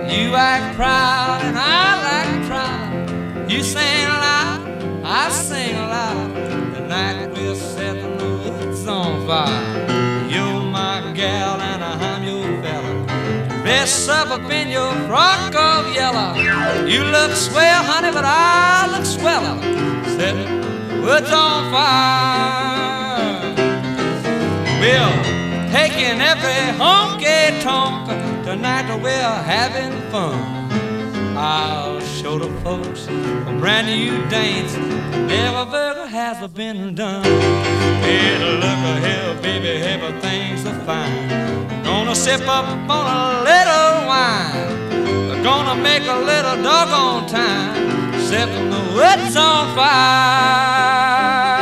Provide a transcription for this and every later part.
You act proud and I like proud. You sing loud, I sing loud. Tonight we'll set the woods on fire. You're my gal and I'm your fella. Dress up in your frock of yellow. You look swell, honey, but I look sweller. Set the woods on fire. We're taking every honky-tonk. Tonight we're having fun. I'll show the folks a brand new dance never has been done. Hey, look here, baby, everything's so fine. Gonna sip up on a little wine. We're gonna make a little doggone time, setting the woods on fire.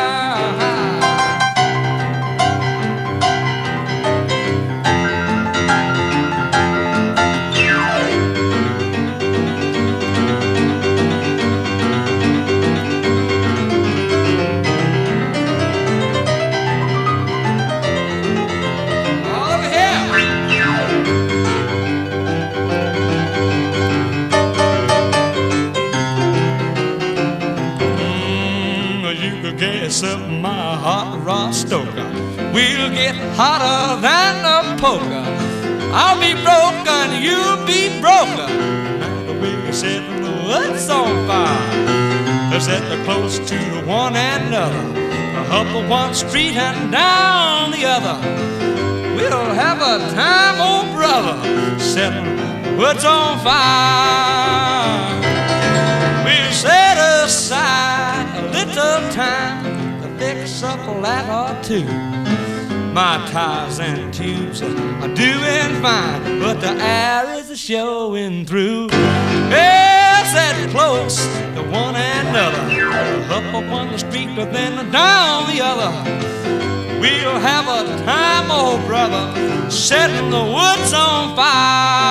Guess up my hot rod stoker. We'll get hotter than a poker. I'll be broken, you'll be broken. Now we're setting the woods on fire. Let's set the close to one another, up one street and down the other. We'll have a time, old brother, setting the woods on fire. We'll set aside a little time to fix up a lad or two. My tires and tubes are doing fine, but the air is showing through. Yes, that close to one another, up on the street and then down the other. We'll have a time, old brother, setting the woods on fire.